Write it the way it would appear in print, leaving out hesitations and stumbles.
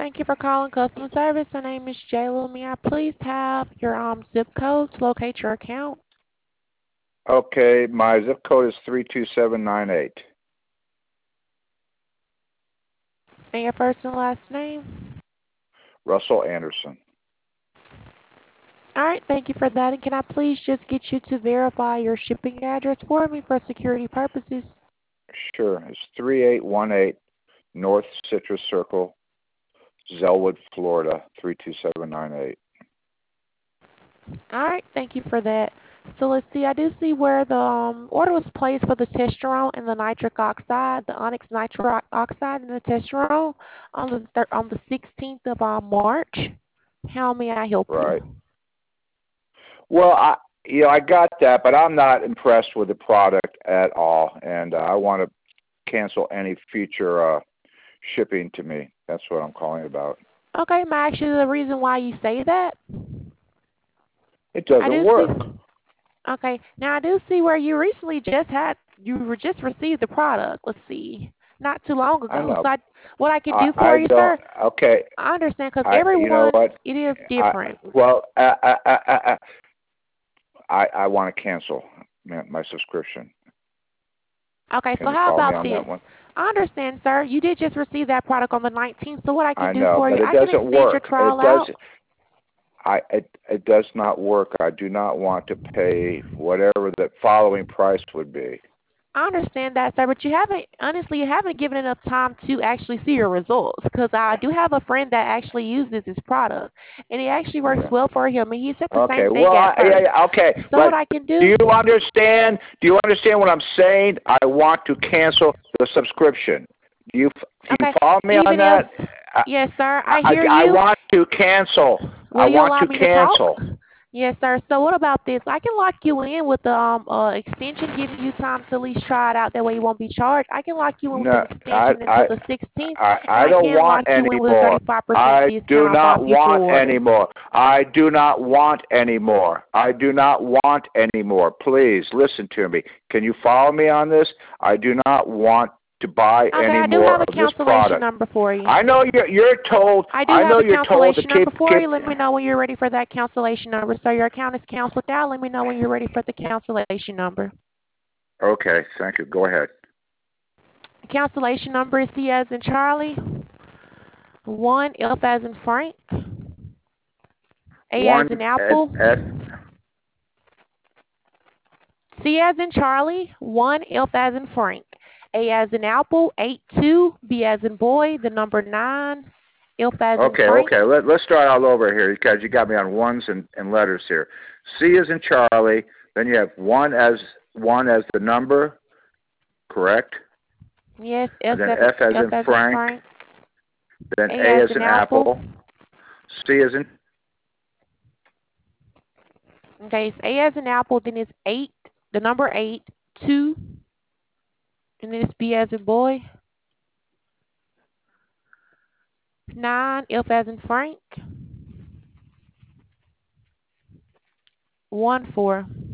Thank you for calling customer service. My name is Jayla. May I please have your zip code to locate your account? Okay, my zip code is 32798. And your first and last name? Russell Anderson. All right, thank you for that. And can I please just get you to verify your shipping address for me for security purposes? Sure, it's 3818 North Citrus Circle, Zellwood, Florida, 32798. All right, thank you for that. So let's see, I do see where the order was placed for the testosterone and the nitric oxide, the Onyx nitric oxide and the testosterone on the 16th of March. How may I help Right. you? Well, I got that, but I'm not impressed with the product at all, and I want to cancel any future shipping to me. That's what I'm calling about. Okay, may I ask you the reason why you say that? It doesn't work. Okay, now I do see where you recently just received the product. Let's see, not too long ago. I know. So what I can do for you, don't. sir? Okay. I understand because You know everyone, what? it is different. I want to cancel my subscription. Okay, Can so you how follow me about on this? that one? I understand, sir. You did just receive that product on the 19th. So what I can I do know, for but you, it I can doesn't extend your work. trial out. It does not work. I do not want to pay whatever the following price would be. I understand that, sir, but you haven't given enough time to actually see your results. Because I do have a friend that actually uses this product, and it actually works well for him, and he said the same thing at first. Okay, So but what I can do? do you understand? Do you understand what I'm saying? I want to cancel the subscription. Can you follow me on that? Yes, sir. I hear you. I want to cancel. Will you allow me to talk? Yes, sir. So what about this? I can lock you in with the extension, giving you time to at least try it out. That way you won't be charged. I can lock you in with an extension until the 16th. I don't want any more. I do not want any more. I do not want any more. I do not want any more. Please listen to me. Can you follow me on this? I do not want to buy any more of this product. I do have a cancellation number for you. I know you're told. I know you're told to keep. Let me know when you're ready for that cancellation number. So your account is canceled out. Let me know when you're ready for the cancellation number. Okay, thank you. Go ahead. Cancellation number is C as in Charlie, 1 F as in Frank, A as in Apple, C as in Charlie, 1 F as in Frank, A as in Apple, 82, B as in boy, the number 9, F as in Frank. Okay. Let's start all over here because you got me on ones and letters here. C as in Charlie. Then you have one as the number, correct? Yes. And then F as in Frank. Then A as in Apple. C as in. Okay, it's A as in Apple. Then it's 8, the number 8, 2, and then it's B as in boy. 9, F as in Frank. 1, 4.